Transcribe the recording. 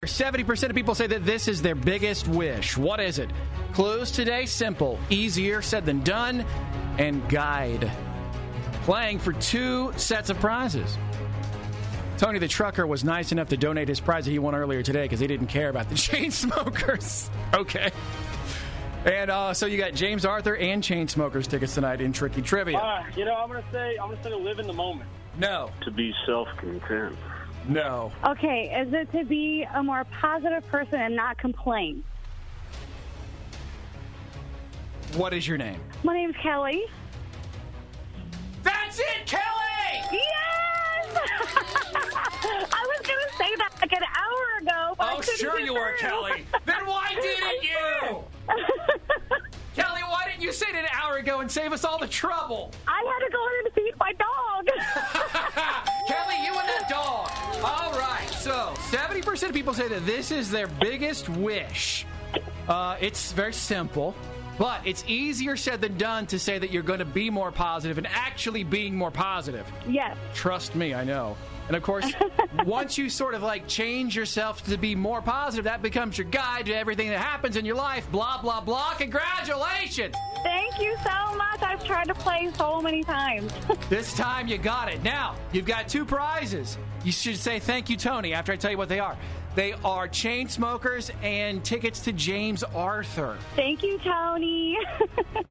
70% of people say that this is their biggest wish. What is it? Clues today, simple. Easier said than done. And guide. Playing for 2 sets of prizes. Tony the trucker was nice enough to donate his prize that he won earlier today because he didn't care about the Chainsmokers. Okay. And so you got James Arthur and Chainsmokers tickets tonight in Tricky Trivia. I'm gonna say to live in the moment. No. To be self-content. No. Okay, is it to be a more positive person and not complain? What is your name? My name's Kelly. That's it, Kelly! Yes! I was going to say that like an hour ago. But Oh, sure you were, Kelly. Then why didn't you? Kelly, why didn't you say it an hour ago and save us all the trouble? I had to go in and feed my dog. Kelly, you and that dog. All right, so 70% of people say that this is their biggest wish. It's very simple, but it's easier said than done to say that you're going to be more positive and actually being more positive. Yes. Trust me, I know. And of course, once you sort of like change yourself to be more positive, that becomes your guide to everything that happens in your life. Blah, blah, blah. Congratulations. Thank you so much. I've tried to play so many times. This time you got it. Now, you've got 2 prizes. You should say thank you, Tony, after I tell you what they are. They are Chainsmokers and tickets to James Arthur. Thank you, Tony.